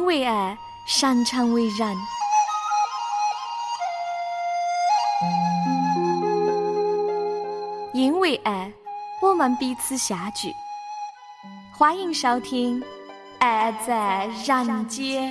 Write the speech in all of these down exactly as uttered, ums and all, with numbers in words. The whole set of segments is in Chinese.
因为爱，擅长为人。因为爱，我们彼此相聚。欢迎收听《爱在人间》。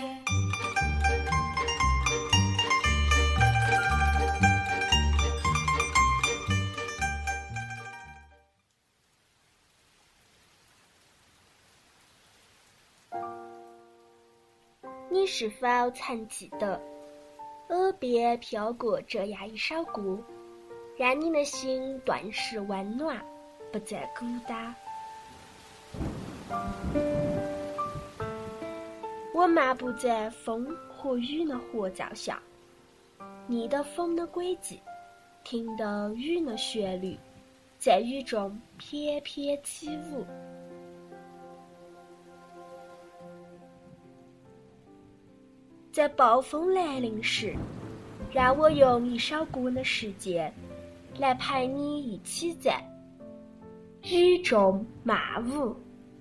你是否曾记得，耳边飘过这样一首歌，让你的心顿时温暖，不再孤单？我漫步在风和雨的合奏下，逆的风的轨迹，听的雨的旋律，在雨中翩翩起舞。在暴风来临时，让我用一首歌的时间来陪你一起在雨中漫舞。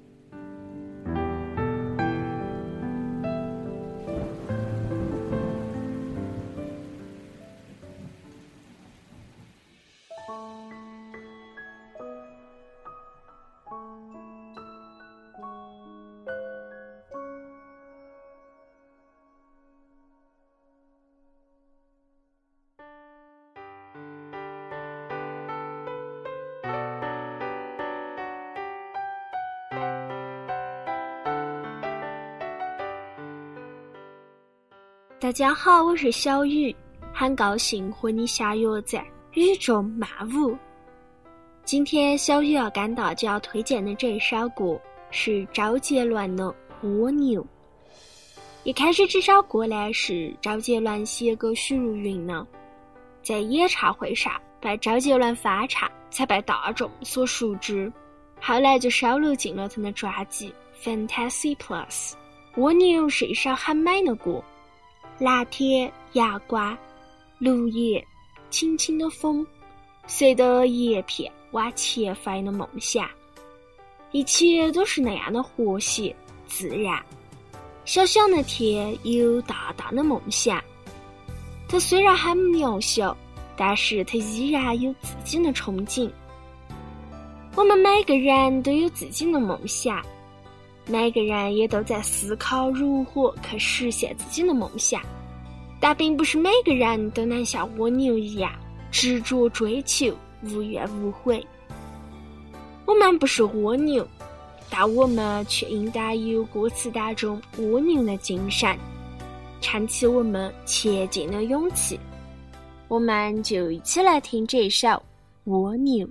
大家好，我是小雨，很高兴和你相约在雨中漫舞。今天小雨要跟大家推荐的这一首歌是周杰伦的《蜗牛》。一开始这首歌呢是周杰伦写给许茹芸的，在演唱会上被周杰伦翻唱，才被大众所熟知，后来就收录进了他的专辑《Fantasy Plus》。蜗牛是一首很美的歌，蓝天、阳光、绿叶、轻轻的风，随着叶片往前飞的梦想，一切都是那样的和谐自然。小小的天有大大的梦想，它虽然很渺小，但是它依然有自己的憧憬。我们每个人都有自己的梦想，每个人也都在思考如何去实现自己的梦想，但并不是每个人都能像蜗牛一样执着追求，无怨无悔。我们不是蜗牛，但我们却应该有歌词当中蜗牛的精神，撑起我们前进的勇气。我们就一起来听这首《蜗牛》。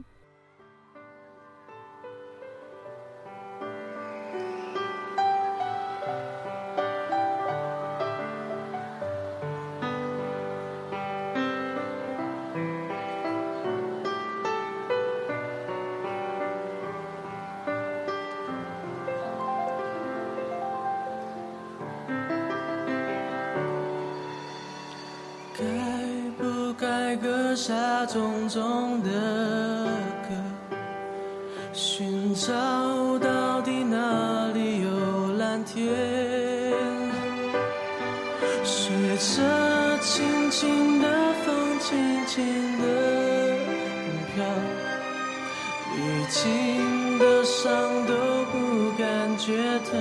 该不该割下重重的歌，寻找到底哪里有蓝天，随着轻轻的风轻轻的飘，历经的伤都不感觉疼。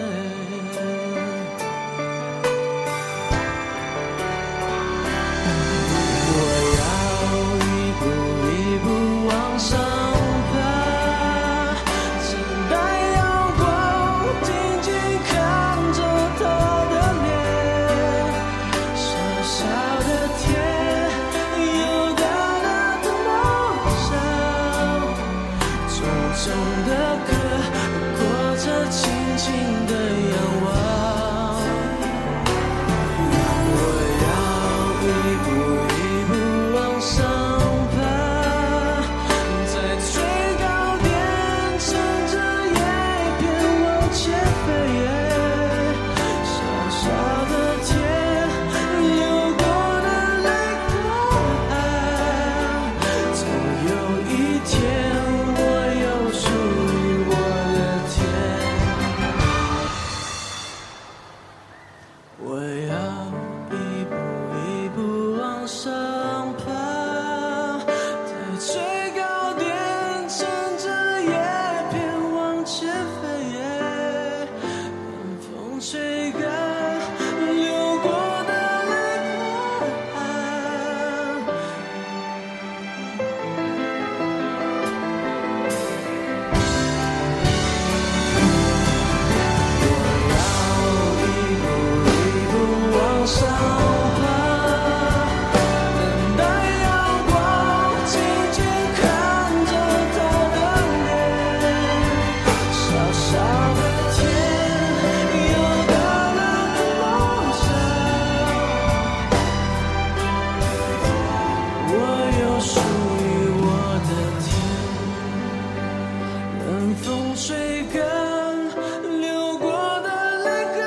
吹干流过的泪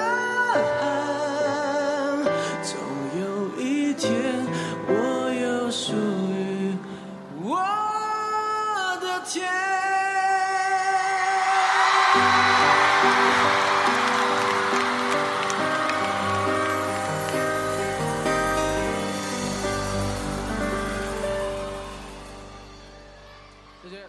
痕，总有一天我有属于我的天。谢谢。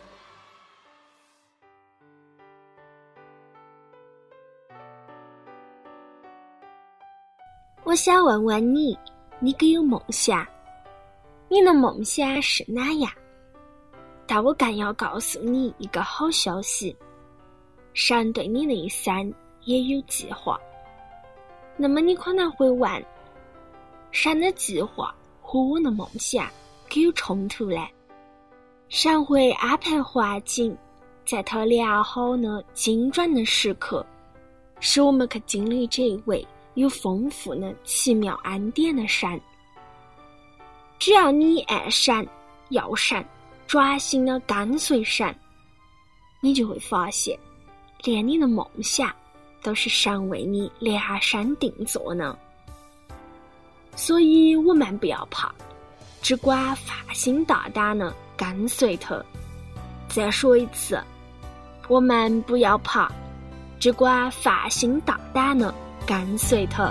我想问问你，你可有梦想？你的梦想是哪样？但我更要告诉你一个好消息，神对你的一生也有计划。那么你可能会问，神的计划和我的梦想可有冲突呢？神会安排环境，在他良好的精准的时刻，使我们去经历这一位有丰富的奇妙恩典的神。只要你爱神、要神，专心的跟随神，你就会发现，连你的梦想都是神为你量身定做呢。所以我们不要怕，只管放心大胆的跟随他。再说一次，我们不要怕，只管放心大胆的跟随他。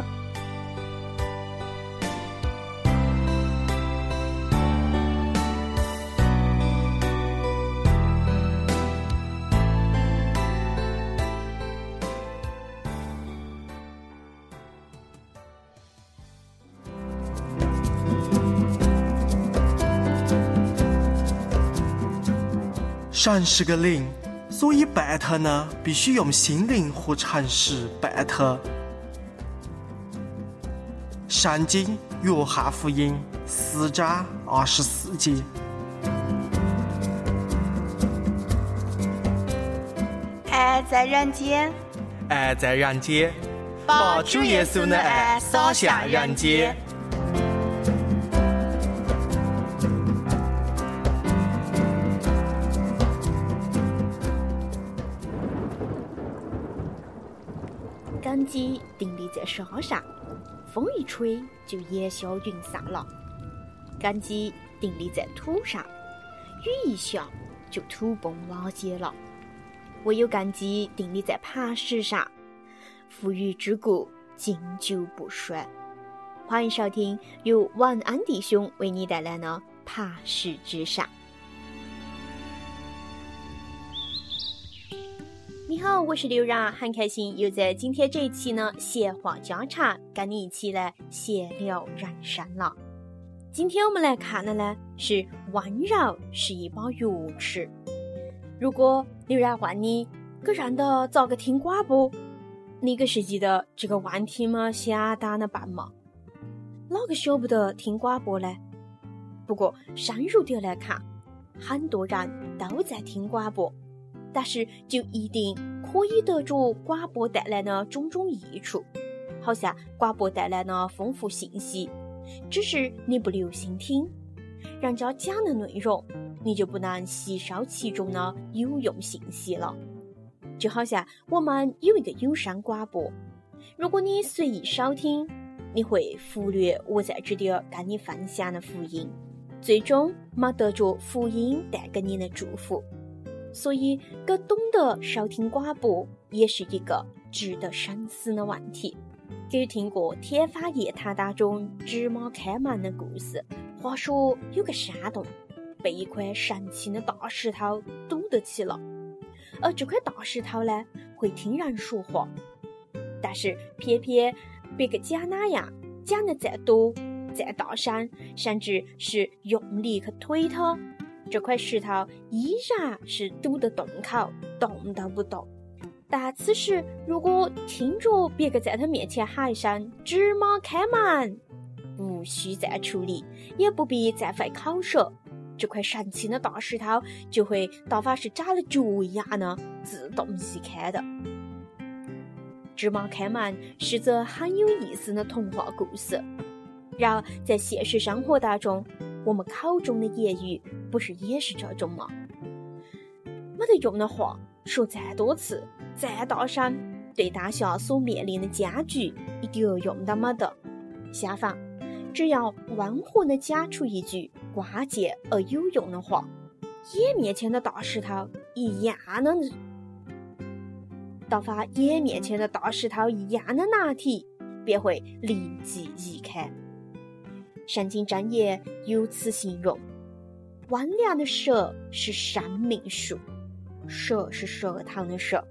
神是个灵，所以拜他呢，必须用心灵和诚实拜他。圣经约翰福音四章二十四节。 爱在人间， 爱在人间， 把主耶稣的爱洒向人间。 根基定立在沙上，风一吹就烟消云散了；根基定立在土上，雨一下就土崩瓦解了。唯有根基定立在磐石上，富裕之谷经久不衰。欢迎收听由晚安弟兄为你带来的磐石之上。你好，我是刘然，很开心又在今天这一期呢闲话家常跟你一起来闲聊人生了。今天我们来看的呢是温柔是一把钥匙。如果刘然问你个人的咋个听广播，你可是记得这个问题吗相当的棒吗？哪个晓不得听广播呢？不过深入点来看，很多人都在听广播，但是就一定可以得着广播带来的种种益处，好像广播带来的丰富信息，只是你不留心听，人家讲的内容你就不能吸收其中的有用信息了。就好像我们有一个有声广播，如果你随意收听，你会忽略我在这里跟你分享的福音，最终没得着福音带给你的祝福。所以个懂得收听广播也是一个值得深思的问题。给听过天方夜谭当中芝麻开门的故事，话说有个山洞被一块神奇的大石头堵得起了，而这块大石头呢会听人说话，但是偏偏别个讲那样讲的再多再大声，甚至是用力去推它，这块石头依然是堵得洞口，动都不动。但此时如果听着别个在他面前喊一声芝麻开门，无需再处理，也不必再费口舌，这块神奇的大石头就会打发是扎了脚一样的自动移开的。芝麻开门是则很有意思的童话故事，然而在现实生活当中，我们口中的言语不是也是这种吗？没得用的话说再多次，再大声，对大小所面临的艰巨一点用都没得。相反，只要温和地讲出一句关键而有用的话，眼面前的大石头一样的到发眼面前的大石头一样的难题便会灵机一开。圣经箴言有此形容：温良的舌是生命树，舌是舌头的舌。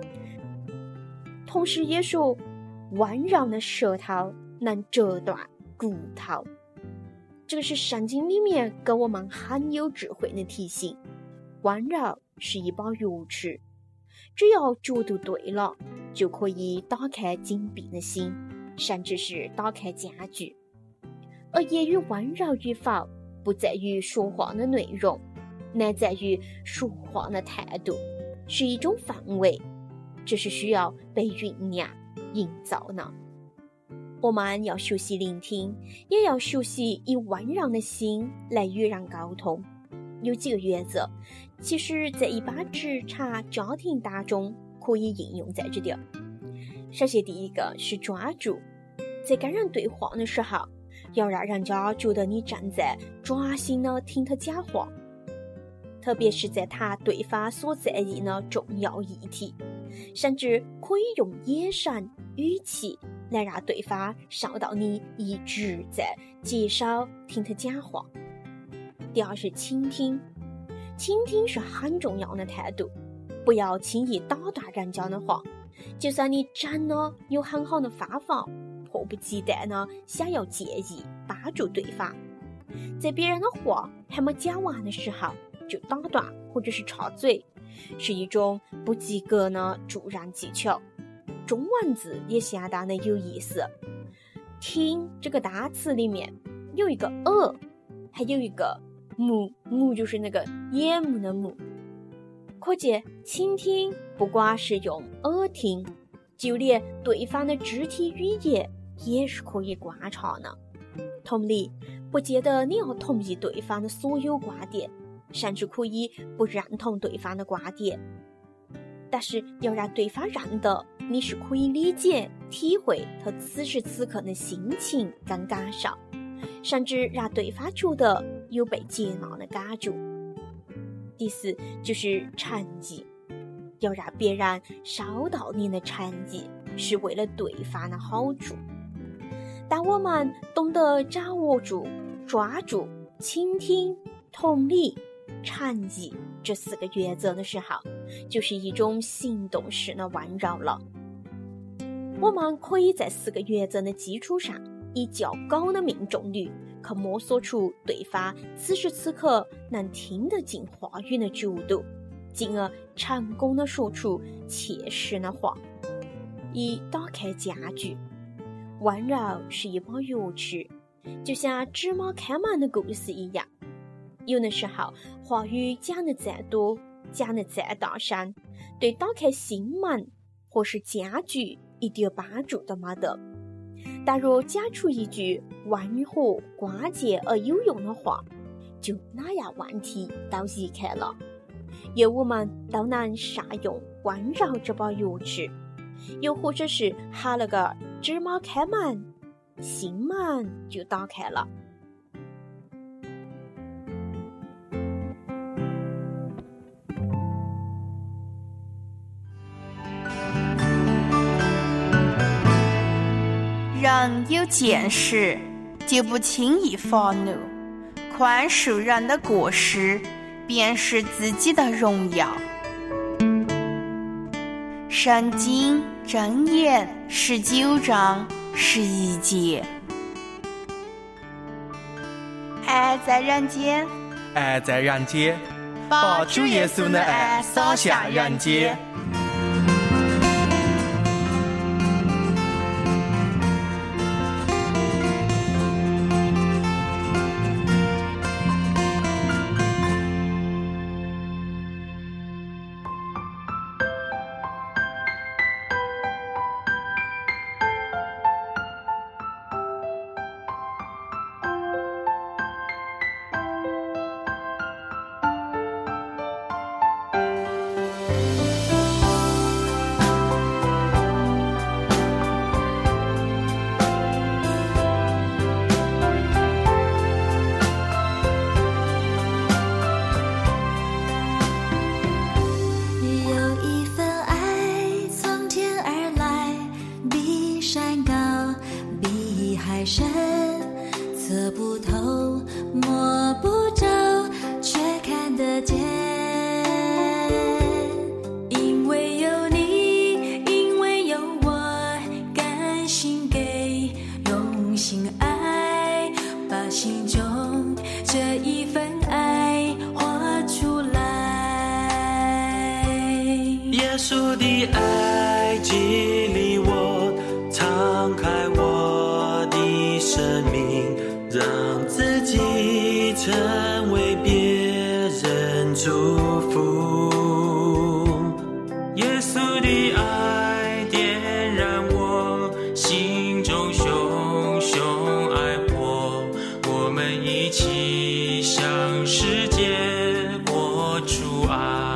同时也说，温柔的舌头能折断骨头。这个是圣经里面给我们很有智慧的提醒。温柔是一把钥匙，只要角度对了，就可以打开紧闭的心，甚至是打开家具。而言语温柔与否，不在于说话的内容，乃在于说话的态度，是一种氛围，这是需要被酝酿营造的。我们要学习聆听，也要学习以温柔的心来与人沟通。有几个原则，其实在一般职场家庭当中可以应用在这里。首先第一个是专注，在跟人对话的时候，要让人家觉得你正在专心的听他讲话，特别是在他对方所在意的重要议题，甚至可以用眼神、语气来让对方受到你一直在接受听他讲话。第二是倾听，倾听是很重要的态度，不要轻易打断人家的话，就算你真的有很好的方法，迫不及待呢想要建议帮助对方，在别人的话还没讲完的时候就打断或者是插嘴，是一种不及格的助人技巧。中文字也相当的有意思，听这个单词里面有一个耳，还有一个目，目就是那个眼目的目，可见倾听不光是用耳听，就连对方的肢体语言也是可以观察的。同理，不见得你要同意对方的所有观点，甚至可以不认同对方的观点，但是要让对方认得你是可以理解、体会他此时此刻的心情跟感受，甚至让对方觉得有被接纳的感觉。第四就是诚意，要让别人收到你的诚意，是为了对方的好处。当我们懂得掌握住、抓住、倾听、同理、诚意这四个原则的时候，就是一种行动式的温柔了。我们可以在四个原则的基础上，以较高的命中率去摸索出对方此时此刻能听得进话语的角度，进而成功的说出切实的话。以打开家具，温柔是一把钥匙，就像芝麻开门的故事一样。有的时候话语讲得再多，讲得再大声，对打开心门或是家具一点帮助都没得。但若讲出一句温和、关键而有用的话，就哪样问题都移开了。愿我们都能善用温柔这把钥匙，又或者是喊了个芝麻开门，心门就打开了。 人有见识，就不轻易发怒，宽恕人的过失，便是自己的荣耀。圣经箴言十九章十一节。爱在人间， 爱在人间，把主耶稣的爱洒向人间。 稣的爱激励我，敞开我的生命，让自己成为别人祝福。耶稣的爱点燃我心中熊熊爱火，我们一起向世界活出爱。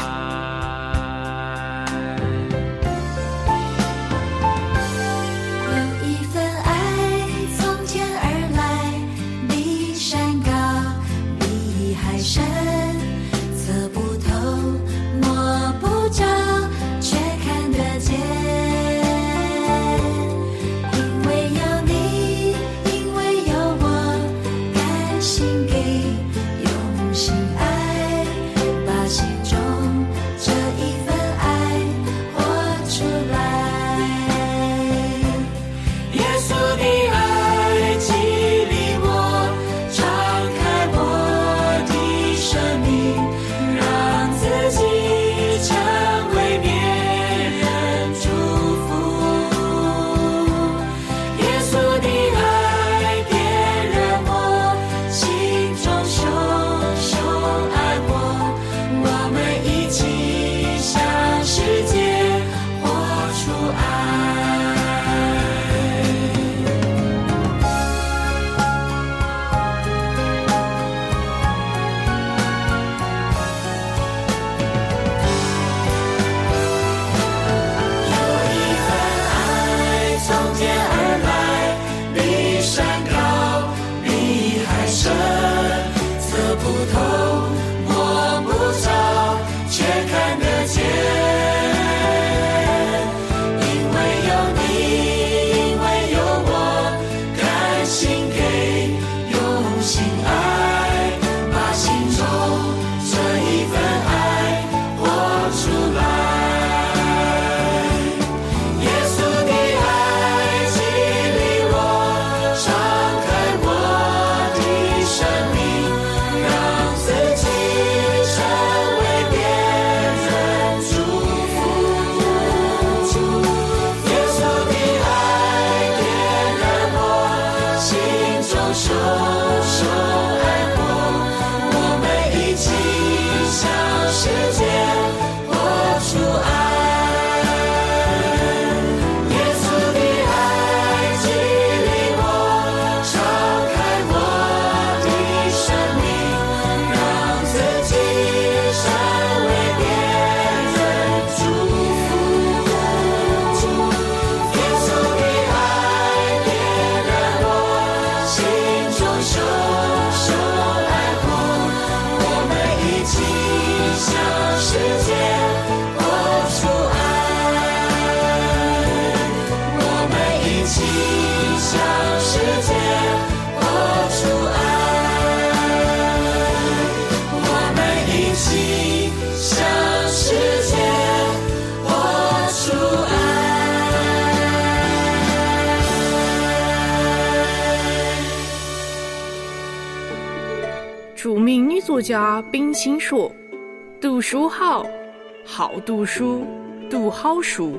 著名女作家冰心说：“读书好，好读书，读好书。”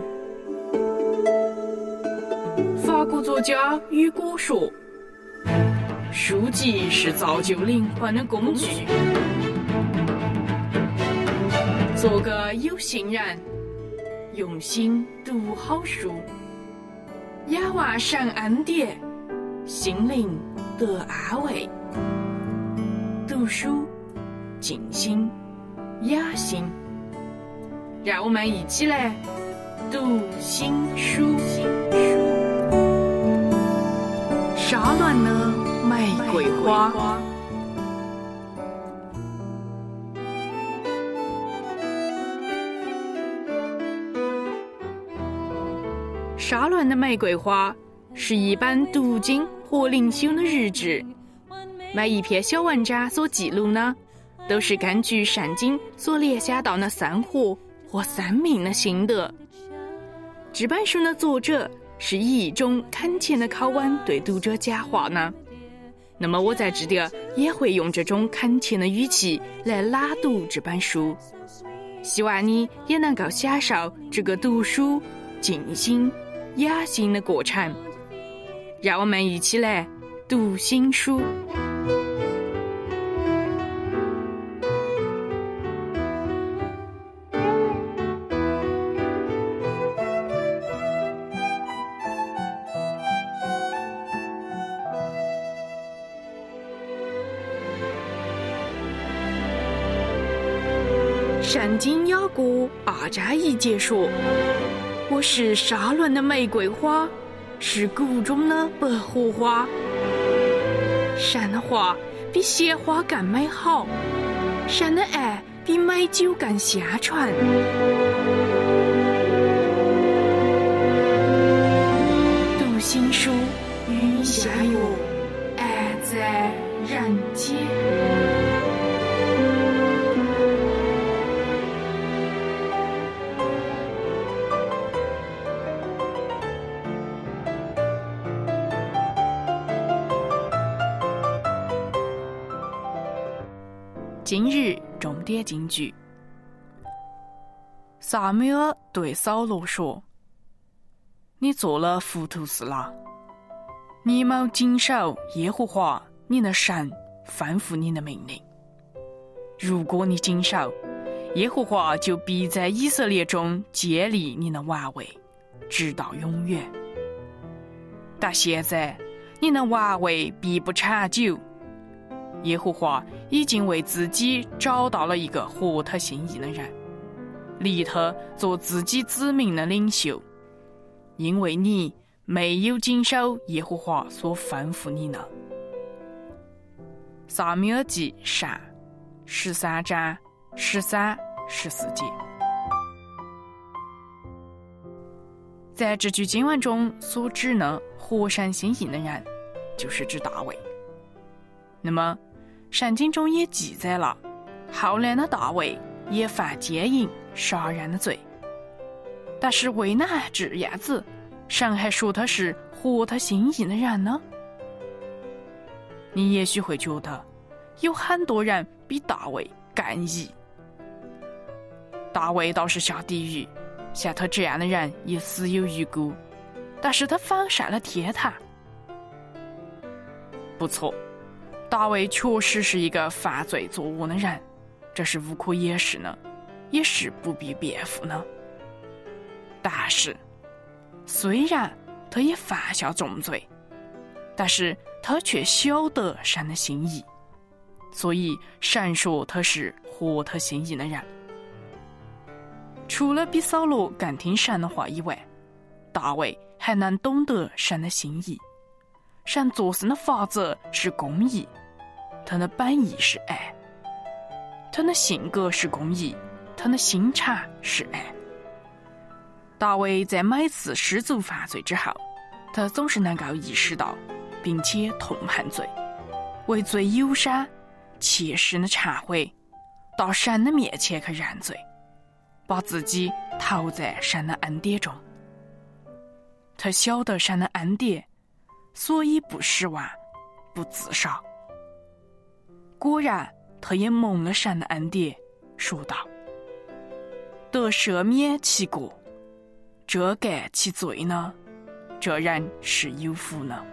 法国作家雨果说：“书籍是造就灵魂的工具。”做个有心人，用心读好书，雅瓦善恩典，心灵得安慰。读书静心雅心，让我们一起来读新书。沙乱的玫瑰花。沙乱的玫瑰花是一本读经或灵修的日志，每一篇小文章所记录呢，都是根据圣经所列下到的生活或生命的心得。这本书的作者是以一种恳切的口吻对读者讲话呢，那么我在这里也会用这种恳切的语气来朗读这本书。 希望你也能够享受这个读书、静心、养心的过程。让我们一起来读心书。圣经雅歌二章一节说：“我是沙仑的玫瑰花，是谷中的百合花。”神的话比鲜花更美好，神的爱比美酒更香醇。读心书，与你相约，爱在人间。今日重点金句。撒母耳对扫罗说：“你做了糊涂事了，你没谨守耶和华你的神吩咐你的命令。如果你谨守，耶和华就必在以色列中建立你的王位，直到永远。但现在你的王位必不长久。耶和华已经为自己找到了一个合他心意的人，立他做自己子民的领袖，因为你没有谨守耶和华所吩咐你的。”撒母耳记上十三章十三、十四节。在这句经文中所指的合神心意的人，就是指大卫。那么圣经中也记载了，后来的大卫也犯奸淫、杀人的罪。但是为哪这样子，神还说他是合他心意的人呢？你也许会觉得，有很多人比大卫更义。大卫倒是下地狱，像他这样的人也死有余辜，但是他反上了天堂。不错，大卫确实是一个犯罪作恶的人，这是无可掩饰的，也是不必辩护的。但是虽然他也犯下重罪，但是他却晓得神的心意，所以神说他是合他心意的人。除了比扫罗更听神的话以外，大卫还能懂得神的心意。神做事的法则是公义，他的本意是爱，他的性格是公义，他的心肠是爱。大卫在每次失足犯罪之后，他总是能够意识到并且痛恨罪，为罪忧伤，切实的忏悔，到神的面前去认罪，把自己投在神的恩典中。他晓得神的恩典，所以不失望，不自杀。果然他也蒙了神的恩典，说道：“得赦免其过，遮盖其罪呢，这人是有福呢。”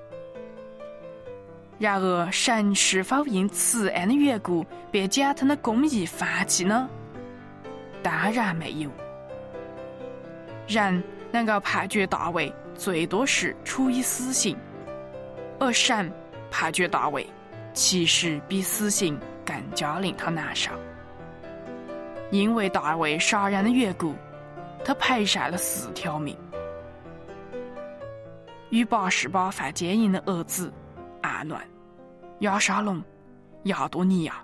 然而神是否因慈爱的缘故便将他的公义放弃呢？当然没有。人能够判决大卫最多是处以死刑，而神判决大卫其实比死刑更加令他难受。因为大卫杀人的缘故，他赔上了四条命。与八十八犯奸淫的儿子暗乱、亚沙龙、亚多尼亚，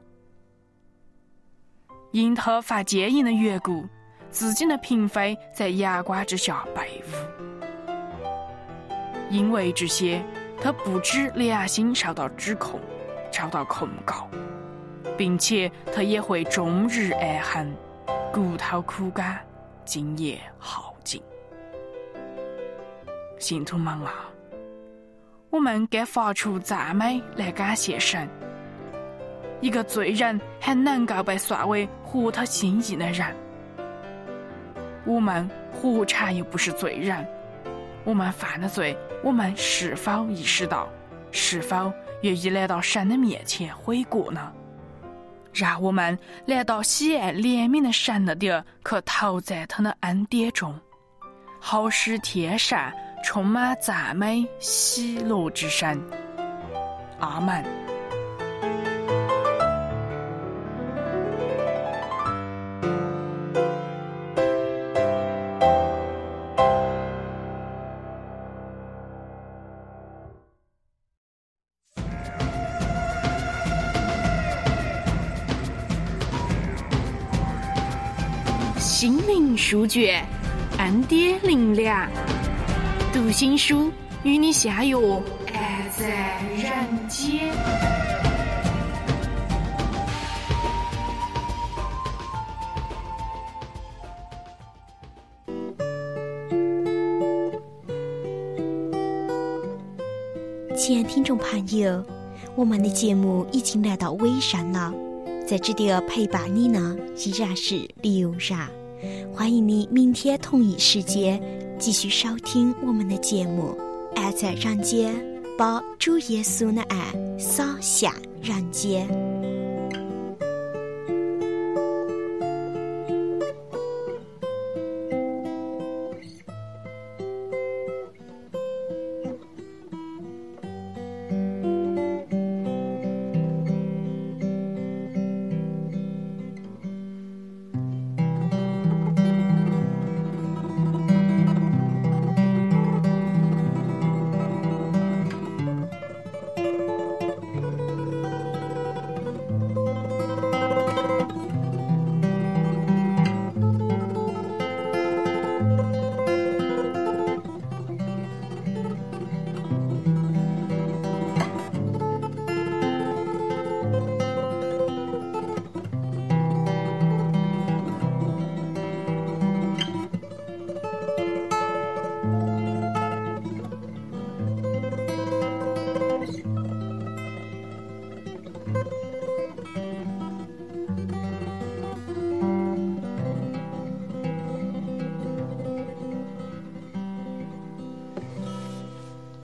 因他犯奸淫的缘故，自己的嫔妃在阳光之下被污。因为这些，他不止良心受到指控，受到控告，并且他也会终日哀恨，骨头枯干，精液耗尽。信徒们啊，我们该发出赞美来感谢神， 一个罪人还能够被算为合他心意的人。我们何尝又不是罪人？我们犯了罪，我们是否意识到？是否愿意来到神的面前悔过呢？让我们来到喜爱怜悯的神那点，可投在他的恩典中，好使天上充满赞美喜乐之声。阿门。心灵书卷，恩典灵粮，读心书与你相约爱在人间。 亲爱听众朋友，我们的节目已经来到尾声了，在这里陪伴你呢依然是刘然。欢迎你明天同一时间继续收听我们的节目。爱在人间，把主耶稣的爱洒向人间。 Thank you.